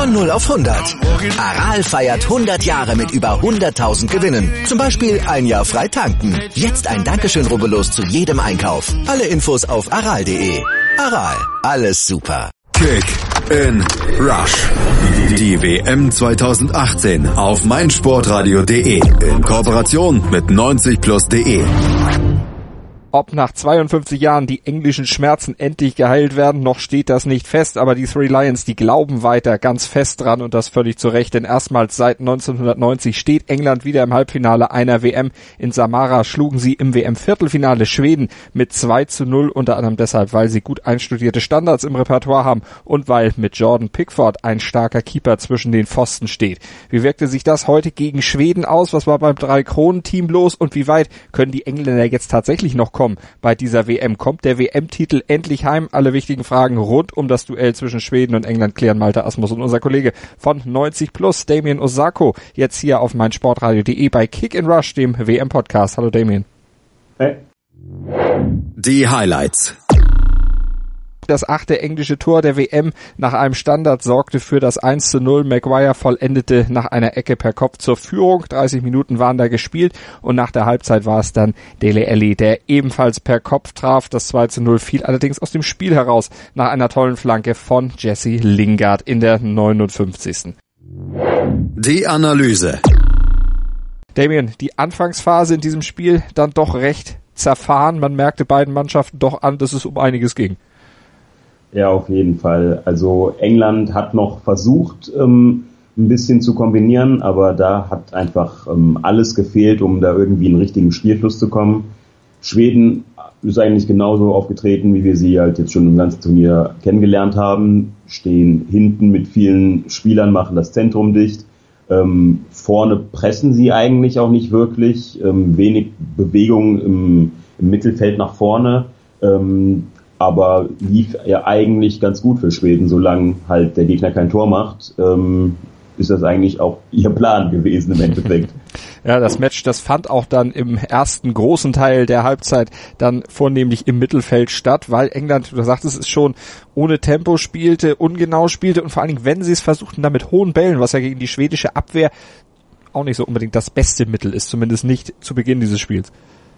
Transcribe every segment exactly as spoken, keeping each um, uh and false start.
Von null auf hundert. Aral feiert hundert Jahre mit über hunderttausend Gewinnen. Zum Beispiel ein Jahr frei tanken. Jetzt ein Dankeschön, rubbellos zu jedem Einkauf. Alle Infos auf aral punkt de. Aral, alles super. Kick in Rush. Die W M zwanzig achtzehn auf meinsportradio punkt de in Kooperation mit neunzig plus punkt de. Ob nach zweiundfünfzig Jahren die englischen Schmerzen endlich geheilt werden, noch steht das nicht fest, aber die Three Lions, die glauben weiter ganz fest dran und das völlig zu Recht, denn erstmals seit neunzehnhundertneunzig steht England wieder im Halbfinale einer W M. In Samara schlugen sie im W M-Viertelfinale Schweden mit zwei zu null, unter anderem deshalb, weil sie gut einstudierte Standards im Repertoire haben und weil mit Jordan Pickford ein starker Keeper zwischen den Pfosten steht. Wie wirkte sich das heute gegen Schweden aus? Was war beim Drei-Kronen-Team los und wie weit können die Engländer jetzt tatsächlich noch kommen bei dieser W M? Kommt der W M-Titel endlich heim? Alle wichtigen Fragen rund um das Duell zwischen Schweden und England klären Malte Asmus und unser Kollege von neunzig plus, Damien Osako, jetzt hier auf meinsportradio punkt de bei Kick in Rush, dem W M-Podcast. Hallo Damien. Hey. Die Highlights. Das achte englische Tor der W M nach einem Standard sorgte für das eins zu null. Maguire vollendete nach einer Ecke per Kopf zur Führung. dreißig Minuten waren da gespielt und nach der Halbzeit war es dann Dele Alli, der ebenfalls per Kopf traf. Das zwei zu null fiel allerdings aus dem Spiel heraus nach einer tollen Flanke von Jesse Lingard in der neunundfünfzigsten Die Analyse. Damien, die Anfangsphase in diesem Spiel dann doch recht zerfahren. Man merkte beiden Mannschaften doch an, dass es um einiges ging. Ja, auf jeden Fall. Also England hat noch versucht, ähm, ein bisschen zu kombinieren, aber da hat einfach ähm, alles gefehlt, um da irgendwie in den richtigen Spielfluss zu kommen. Schweden ist eigentlich genauso aufgetreten, wie wir sie halt jetzt schon im ganzen Turnier kennengelernt haben. Stehen hinten mit vielen Spielern, machen das Zentrum dicht. Ähm, vorne pressen sie eigentlich auch nicht wirklich. Ähm, wenig Bewegung im, im Mittelfeld nach vorne. Ähm, aber lief ja eigentlich ganz gut für Schweden, solange halt der Gegner kein Tor macht, ähm, ist das eigentlich auch ihr Plan gewesen im Endeffekt. Ja, das Match, das fand auch dann im ersten großen Teil der Halbzeit dann vornehmlich im Mittelfeld statt, weil England, du sagtest es schon, ohne Tempo spielte, ungenau spielte und vor allen Dingen, wenn sie es versuchten, dann mit hohen Bällen, was ja gegen die schwedische Abwehr auch nicht so unbedingt das beste Mittel ist, zumindest nicht zu Beginn dieses Spiels.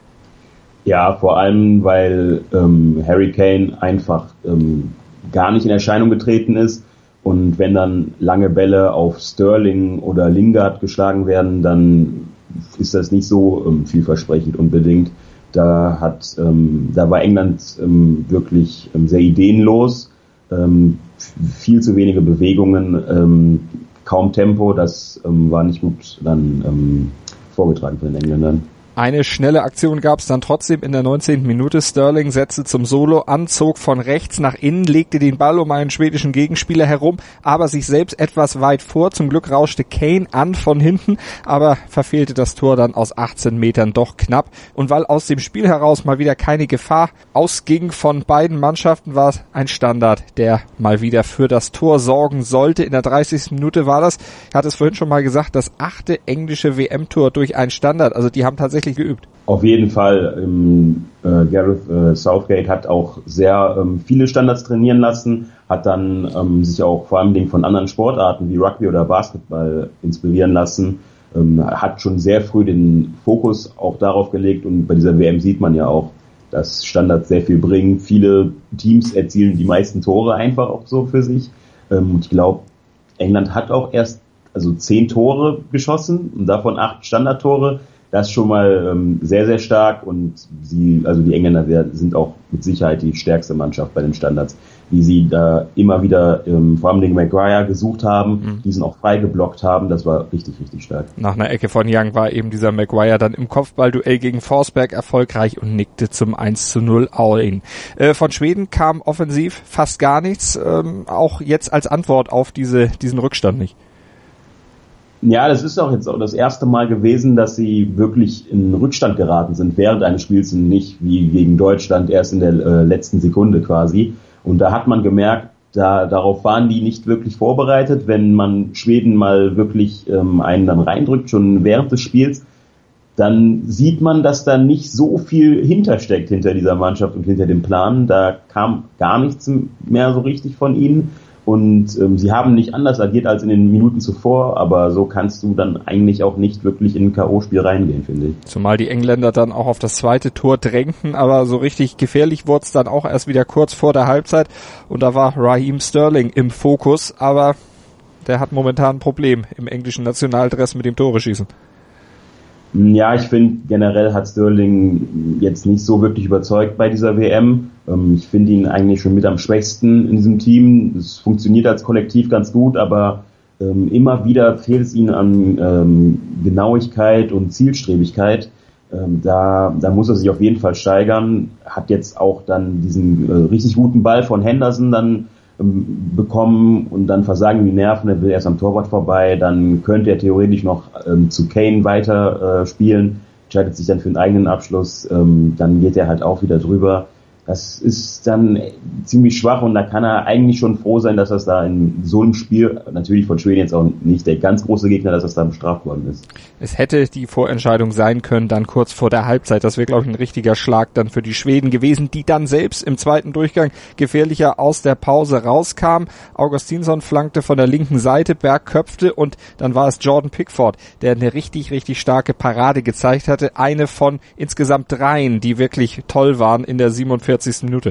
Ja, vor allem, weil ähm, Harry Kane einfach ähm, gar nicht in Erscheinung getreten ist. Und wenn dann lange Bälle auf Sterling oder Lingard geschlagen werden, dann ist das nicht so ähm, vielversprechend unbedingt. Da hat, ähm, da war England ähm, wirklich ähm, sehr ideenlos, ähm, viel zu wenige Bewegungen, ähm, kaum Tempo. Das ähm, war nicht gut dann ähm, vorgetragen von den Engländern. Eine schnelle Aktion gab es dann trotzdem in der neunzehnten Minute. Sterling setzte zum Solo an, zog von rechts nach innen, legte den Ball um einen schwedischen Gegenspieler herum, aber sich selbst etwas weit vor. Zum Glück rauschte Kane an von hinten, aber verfehlte das Tor dann aus achtzehn Metern doch knapp. Und weil aus dem Spiel heraus mal wieder keine Gefahr ausging von beiden Mannschaften, war es ein Standard, der mal wieder für das Tor sorgen sollte. In der dreißigsten Minute war das, ich hatte es vorhin schon mal gesagt, das achte englische W M-Tor durch einen Standard. Also die haben tatsächlich geübt. Auf jeden Fall. Ähm, äh, Gareth äh, Southgate hat auch sehr ähm, viele Standards trainieren lassen, hat dann ähm, sich auch vor allem von anderen Sportarten wie Rugby oder Basketball inspirieren lassen, ähm, hat schon sehr früh den Fokus auch darauf gelegt und bei dieser W M sieht man ja auch, dass Standards sehr viel bringen. Viele Teams erzielen die meisten Tore einfach auch so für sich. Ähm, und ich glaube, England hat auch erst also zehn Tore geschossen und davon acht Standardtore. Das ist schon mal ähm, sehr, sehr stark und sie, also die Engländer sind auch mit Sicherheit die stärkste Mannschaft bei den Standards, wie sie da immer wieder ähm, vor allem den Maguire gesucht haben, mhm. diesen auch frei geblockt haben, das war richtig, richtig stark. Nach einer Ecke von Young war eben dieser Maguire dann im Kopfballduell gegen Forsberg erfolgreich und nickte zum eins zu null All-In. Äh, von Schweden kam offensiv fast gar nichts, ähm, auch jetzt als Antwort auf diese diesen Rückstand nicht. Ja, das ist auch jetzt auch das erste Mal gewesen, dass sie wirklich in Rückstand geraten sind während eines Spiels und nicht wie gegen Deutschland erst in der äh, letzten Sekunde quasi. Und da hat man gemerkt, da darauf waren die nicht wirklich vorbereitet. Wenn man Schweden mal wirklich ähm, einen dann reindrückt, schon während des Spiels, dann sieht man, dass da nicht so viel hintersteckt hinter dieser Mannschaft und hinter dem Plan. Da kam gar nichts mehr so richtig von ihnen. und ähm, sie haben nicht anders agiert als in den Minuten zuvor, aber so kannst du dann eigentlich auch nicht wirklich in ein K O-Spiel reingehen, finde ich. Zumal die Engländer dann auch auf das zweite Tor drängten, aber so richtig gefährlich wurde es dann auch erst wieder kurz vor der Halbzeit und da war Raheem Sterling im Fokus, aber der hat momentan ein Problem im englischen Nationaldress mit dem Tore-Schießen. Ja, ich finde, generell hat Sterling jetzt nicht so wirklich überzeugt bei dieser W M. Ähm, ich finde ihn eigentlich schon mit am schwächsten in diesem Team. Es funktioniert als Kollektiv ganz gut, aber ähm, immer wieder fehlt es ihm an ähm, Genauigkeit und Zielstrebigkeit. Ähm, da, da muss er sich auf jeden Fall steigern. Hat jetzt auch dann diesen äh, richtig guten Ball von Henderson dann bekommen und dann versagen die Nerven, er will erst am Torwart vorbei, dann könnte er theoretisch noch ähm, zu Kane weiter äh, spielen, entscheidet sich dann für einen eigenen Abschluss, ähm, dann geht er halt auch wieder drüber. Das ist dann ziemlich schwach und da kann er eigentlich schon froh sein, dass das da in so einem Spiel, natürlich von Schweden jetzt auch nicht der ganz große Gegner, dass das da bestraft worden ist. Es hätte die Vorentscheidung sein können, dann kurz vor der Halbzeit. Das wäre, glaube ich, ein richtiger Schlag dann für die Schweden gewesen, die dann selbst im zweiten Durchgang gefährlicher aus der Pause rauskamen. Augustinsson flankte von der linken Seite, Berg köpfte und dann war es Jordan Pickford, der eine richtig, richtig starke Parade gezeigt hatte. Eine von insgesamt dreien, die wirklich toll waren in der siebenundvierzigsten Minute.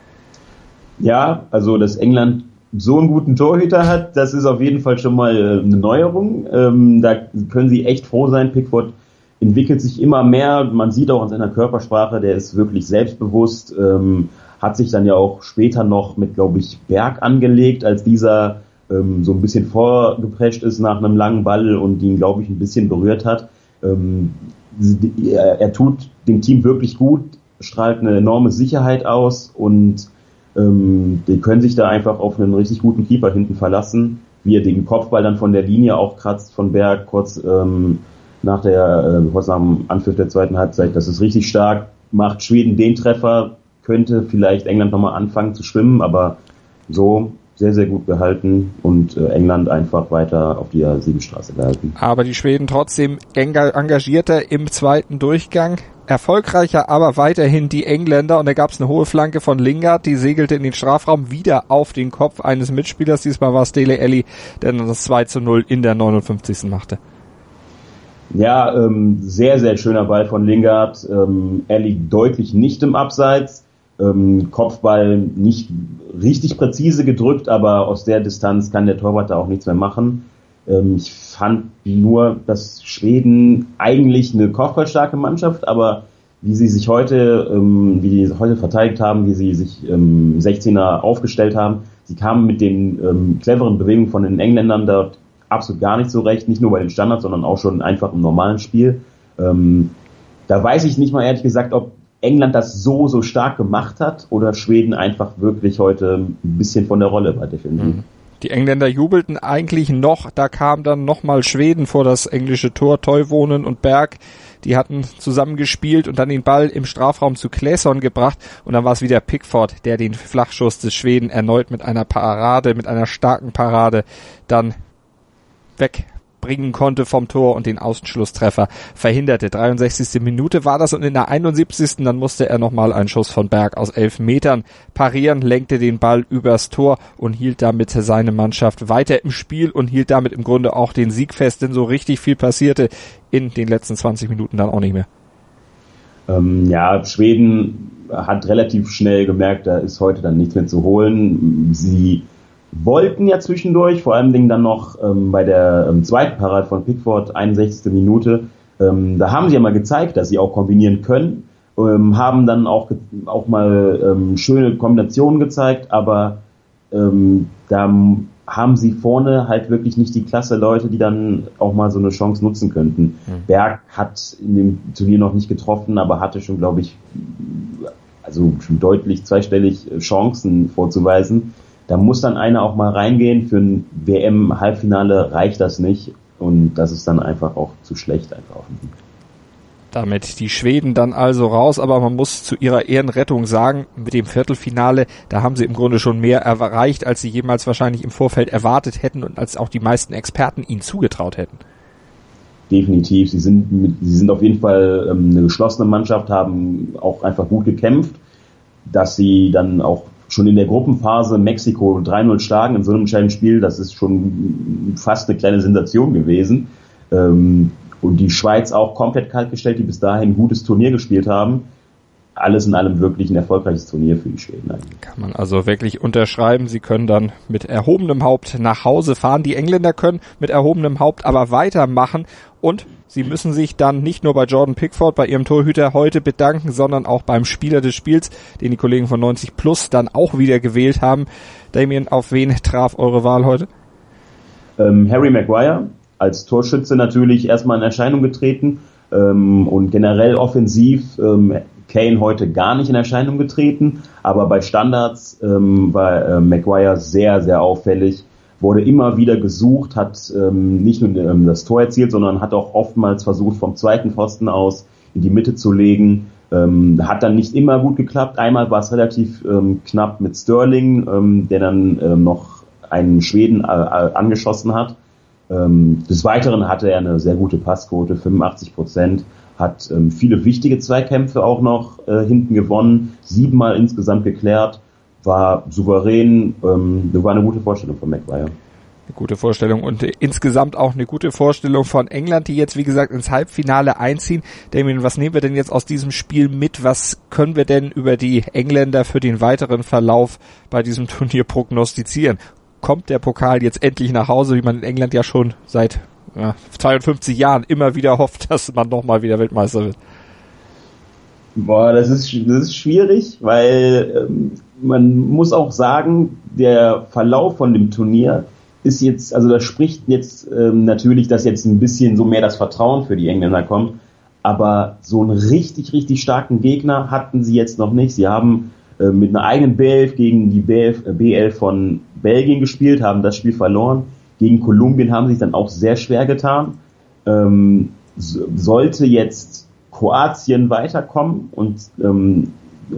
Ja, also dass England so einen guten Torhüter hat, das ist auf jeden Fall schon mal eine Neuerung. Ähm, da können sie echt froh sein. Pickford entwickelt sich immer mehr. Man sieht auch an seiner Körpersprache, der ist wirklich selbstbewusst, ähm, hat sich dann ja auch später noch mit, glaube ich, Berg angelegt, als dieser ähm, so ein bisschen vorgeprescht ist nach einem langen Ball und ihn, glaube ich, ein bisschen berührt hat. Ähm, er, er tut dem Team wirklich gut, strahlt eine enorme Sicherheit aus und ähm, die können sich da einfach auf einen richtig guten Keeper hinten verlassen, wie er den Kopfball dann von der Linie aufkratzt von Berg kurz ähm, nach der äh, kurz nach dem Anpfiff der zweiten Halbzeit. Das ist richtig stark, macht Schweden den Treffer, könnte vielleicht England nochmal anfangen zu schwimmen, aber so sehr, sehr gut gehalten und äh, England einfach weiter auf die Siegesstraße gehalten. Aber die Schweden trotzdem engagierter im zweiten Durchgang. Erfolgreicher aber weiterhin die Engländer und da gab es eine hohe Flanke von Lingard, die segelte in den Strafraum wieder auf den Kopf eines Mitspielers. Diesmal war es Dele Alli, der dann das zwei zu null in der neunundfünfzigsten machte. Ja, ähm, sehr, sehr schöner Ball von Lingard. Ähm, Alli deutlich nicht im Abseits. Ähm, Kopfball nicht richtig präzise gedrückt, aber aus der Distanz kann der Torwart da auch nichts mehr machen. Ähm, ich fand nur, dass Schweden eigentlich eine kopfballstarke Mannschaft, aber wie sie sich heute, ähm, wie die heute verteidigt haben, wie sie sich ähm, sechzehner aufgestellt haben, sie kamen mit den ähm, cleveren Bewegungen von den Engländern dort absolut gar nicht zurecht, nicht nur bei den Standards, sondern auch schon einfach im normalen Spiel. Ähm, da weiß ich nicht mal ehrlich gesagt, ob England das so, so stark gemacht hat oder Schweden einfach wirklich heute ein bisschen von der Rolle war, definitiv. Mhm. Die Engländer jubelten eigentlich noch, da kam dann nochmal Schweden vor das englische Tor, Toivonen und Berg, die hatten zusammengespielt und dann den Ball im Strafraum zu Claesson gebracht und dann war es wieder Pickford, der den Flachschuss des Schweden erneut mit einer Parade, mit einer starken Parade dann wegbringen konnte vom Tor und den Außenschlusstreffer verhinderte. dreiundsechzigste Minute war das und in der einundsiebzigsten dann musste er nochmal einen Schuss von Berg aus elf Metern parieren, lenkte den Ball übers Tor und hielt damit seine Mannschaft weiter im Spiel und hielt damit im Grunde auch den Sieg fest, denn so richtig viel passierte in den letzten zwanzig Minuten dann auch nicht mehr. Ähm, ja, Schweden hat relativ schnell gemerkt, da ist heute dann nichts mehr zu holen. Sie wollten ja zwischendurch, vor allen Dingen dann noch ähm, bei der ähm, zweiten Parade von Pickford, einundsechzigste Minute, ähm, da haben sie ja mal gezeigt, dass sie auch kombinieren können, ähm, haben dann auch auch mal ähm, schöne Kombinationen gezeigt, aber ähm, da haben sie vorne halt wirklich nicht die klasse Leute, die dann auch mal so eine Chance nutzen könnten. Mhm. Berg hat in dem Turnier noch nicht getroffen, aber hatte schon, glaube ich, also schon deutlich zweistellig Chancen vorzuweisen. Da muss dann einer auch mal reingehen. Für ein W M-Halbfinale reicht das nicht. Und das ist dann einfach auch zu schlecht einfach. Damit die Schweden dann also raus. Aber man muss zu ihrer Ehrenrettung sagen, mit dem Viertelfinale, da haben sie im Grunde schon mehr erreicht, als sie jemals wahrscheinlich im Vorfeld erwartet hätten und als auch die meisten Experten ihnen zugetraut hätten. Definitiv. Sie sind, mit, sie sind auf jeden Fall ähm, eine geschlossene Mannschaft, haben auch einfach gut gekämpft. Dass sie dann auch schon in der Gruppenphase Mexiko drei null schlagen in so einem entscheidenden Spiel, das ist schon fast eine kleine Sensation gewesen. Ähm, und die Schweiz auch komplett kaltgestellt, die bis dahin ein gutes Turnier gespielt haben. Alles in allem wirklich ein erfolgreiches Turnier für die Schweden eigentlich. Kann man also wirklich unterschreiben. Sie können dann mit erhobenem Haupt nach Hause fahren. Die Engländer können mit erhobenem Haupt aber weitermachen. Und sie müssen sich dann nicht nur bei Jordan Pickford, bei ihrem Torhüter heute bedanken, sondern auch beim Spieler des Spiels, den die Kollegen von neunzig plus dann auch wieder gewählt haben. Damien, auf wen traf eure Wahl heute? Ähm, Harry Maguire, als Torschütze natürlich erstmal in Erscheinung getreten. Ähm, und generell offensiv ähm, Kane heute gar nicht in Erscheinung getreten, aber bei Standards ähm, war äh, Maguire sehr, sehr auffällig, wurde immer wieder gesucht, hat ähm, nicht nur ähm, das Tor erzielt, sondern hat auch oftmals versucht, vom zweiten Pfosten aus in die Mitte zu legen. Ähm, hat dann nicht immer gut geklappt. Einmal war es relativ ähm, knapp mit Sterling, ähm, der dann ähm, noch einen Schweden äh, angeschossen hat. Ähm, des Weiteren hatte er eine sehr gute Passquote, fünfundachtzig Prozent. Hat ähm, viele wichtige Zweikämpfe auch noch äh, hinten gewonnen, siebenmal insgesamt geklärt, war souverän, ähm, war eine gute Vorstellung von Maguire. Eine gute Vorstellung und äh, insgesamt auch eine gute Vorstellung von England, die jetzt wie gesagt ins Halbfinale einziehen. Damien, was nehmen wir denn jetzt aus diesem Spiel mit? Was können wir denn über die Engländer für den weiteren Verlauf bei diesem Turnier prognostizieren? Kommt der Pokal jetzt endlich nach Hause, wie man in England ja schon seit ja, zweiundfünfzig Jahren immer wieder hofft, dass man nochmal wieder Weltmeister wird? Boah, das ist, das ist schwierig, weil ähm, man muss auch sagen, der Verlauf von dem Turnier ist jetzt, also das spricht jetzt ähm, natürlich, dass jetzt ein bisschen so mehr das Vertrauen für die Engländer kommt, aber so einen richtig, richtig starken Gegner hatten sie jetzt noch nicht. Sie haben äh, mit einer eigenen B elf gegen die B elf, äh, B elf von Belgien gespielt, haben das Spiel verloren. Gegen Kolumbien haben sie sich dann auch sehr schwer getan. Ähm, so, sollte jetzt Kroatien weiterkommen und ähm,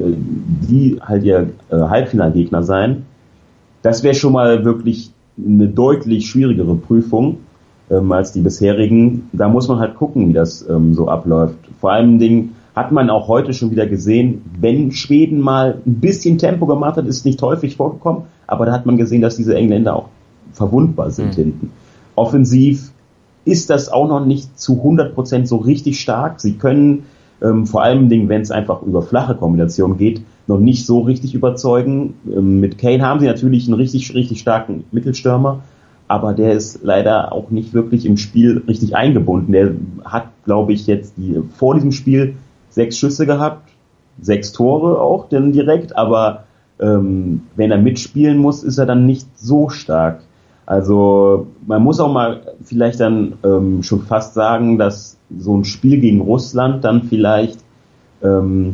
die halt ihr äh, Halbfinalgegner sein, das wäre schon mal wirklich eine deutlich schwierigere Prüfung ähm, als die bisherigen. Da muss man halt gucken, wie das ähm, so abläuft. Vor allen Dingen hat man auch heute schon wieder gesehen, wenn Schweden mal ein bisschen Tempo gemacht hat, ist nicht häufig vorgekommen, aber da hat man gesehen, dass diese Engländer auch verwundbar sind mhm. hinten. Offensiv ist das auch noch nicht zu hundert Prozent so richtig stark. Sie können ähm, vor allem, wenn es einfach über flache Kombinationen geht, noch nicht so richtig überzeugen. Ähm, mit Kane haben sie natürlich einen richtig, richtig starken Mittelstürmer, aber der ist leider auch nicht wirklich im Spiel richtig eingebunden. Der hat, glaube ich, jetzt die, vor diesem Spiel sechs Schüsse gehabt, sechs Tore auch dann direkt, aber ähm, wenn er mitspielen muss, ist er dann nicht so stark. Also man muss auch mal vielleicht dann ähm, schon fast sagen, dass so ein Spiel gegen Russland dann vielleicht ähm,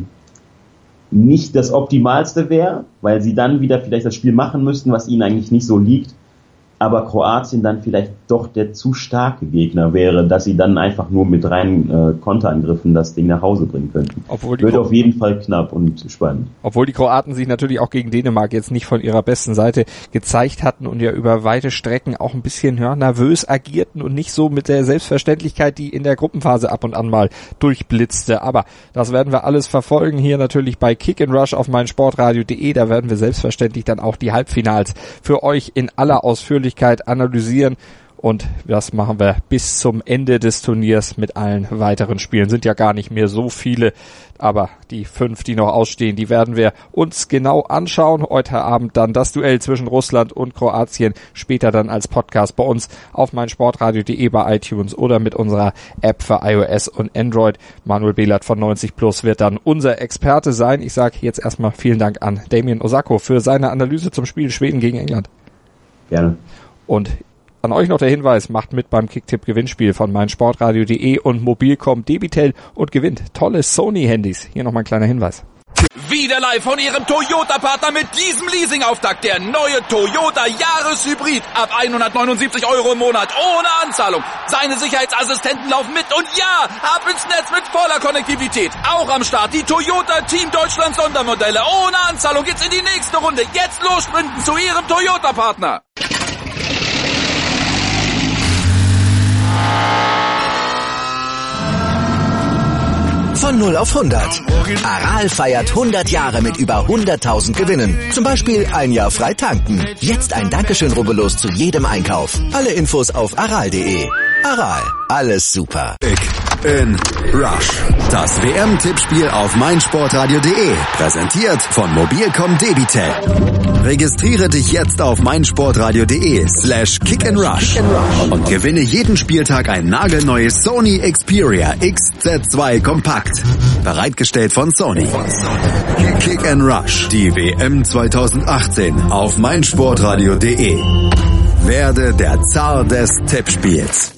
nicht das Optimalste wäre, weil sie dann wieder vielleicht das Spiel machen müssten, was ihnen eigentlich nicht so liegt. Aber Kroatien dann vielleicht doch der zu starke Gegner wäre, dass sie dann einfach nur mit reinen äh, Konterangriffen das Ding nach Hause bringen könnten. Obwohl die Wird Kro- auf jeden Fall knapp und spannend. Obwohl die Kroaten sich natürlich auch gegen Dänemark jetzt nicht von ihrer besten Seite gezeigt hatten und ja über weite Strecken auch ein bisschen ja, nervös agierten und nicht so mit der Selbstverständlichkeit, die in der Gruppenphase ab und an mal durchblitzte. Aber das werden wir alles verfolgen hier natürlich bei Kick and Rush auf meinsportradio punkt de. Da werden wir selbstverständlich dann auch die Halbfinals für euch in aller Ausführlichkeit analysieren und das machen wir bis zum Ende des Turniers mit allen weiteren Spielen. Sind ja gar nicht mehr so viele, aber die fünf, die noch ausstehen, die werden wir uns genau anschauen. Heute Abend dann das Duell zwischen Russland und Kroatien, später dann als Podcast bei uns auf meinsportradio punkt de, bei iTunes oder mit unserer App für iOS und Android. Manuel Behlert von neunzig plus wird dann unser Experte sein. Ich sage jetzt erstmal vielen Dank an Damien Osako für seine Analyse zum Spiel Schweden gegen England. Gerne. Und an euch noch der Hinweis, macht mit beim Kicktipp-Gewinnspiel von meinsportradio punkt de und Mobilcom Debitel und gewinnt tolle Sony-Handys. Hier nochmal ein kleiner Hinweis. Wieder live von Ihrem Toyota-Partner mit diesem Leasing-Auftakt. Der neue Toyota Jahreshybrid. Ab hundertneunundsiebzig Euro im Monat. Ohne Anzahlung. Seine Sicherheitsassistenten laufen mit. Und ja, ab ins Netz mit voller Konnektivität. Auch am Start die Toyota Team Deutschland Sondermodelle. Ohne Anzahlung geht's in die nächste Runde. Jetzt los sprinten zu Ihrem Toyota-Partner. Von null auf hundert. Aral feiert hundert Jahre mit über hunderttausend Gewinnen. Zum Beispiel ein Jahr frei tanken. Jetzt ein Dankeschön, rubbellos zu jedem Einkauf. Alle Infos auf aral punkt de. Aral, alles super. Kick in Rush. Das W M-Tippspiel auf meinsportradio punkt de. Präsentiert von Mobilcom Debitel. Registriere dich jetzt auf meinsportradio punkt de slash kick and rush und gewinne jeden Spieltag ein nagelneues Sony Xperia X Z zwei Kompakt. Bereitgestellt von Sony. Kick and Rush. Die W M zwanzig achtzehn auf meinsportradio punkt de. Werde der Zar des Tippspiels.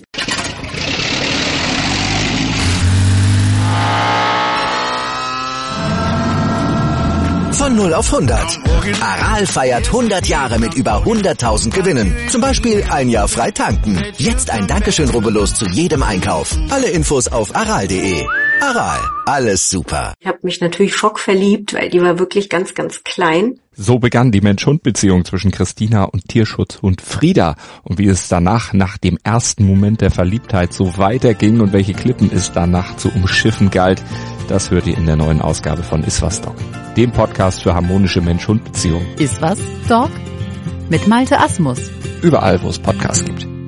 Von null auf hundert. Aral feiert hundert Jahre mit über hunderttausend Gewinnen. Zum Beispiel ein Jahr frei tanken. Jetzt ein Dankeschön, rubbellos zu jedem Einkauf. Alle Infos auf aral punkt de. Aral, alles super. Ich habe mich natürlich schockverliebt, weil die war wirklich ganz, ganz klein. So begann die Mensch-Hund-Beziehung zwischen Christina und Tierschutzhund Frieda. Und wie es danach, nach dem ersten Moment der Verliebtheit, so weiterging und welche Klippen es danach zu umschiffen galt, das hört ihr in der neuen Ausgabe von Iswas Dog, dem Podcast für harmonische Mensch-Hund-Beziehungen. Iswas Dog? Mit Malte Asmus. Überall, wo es Podcasts gibt.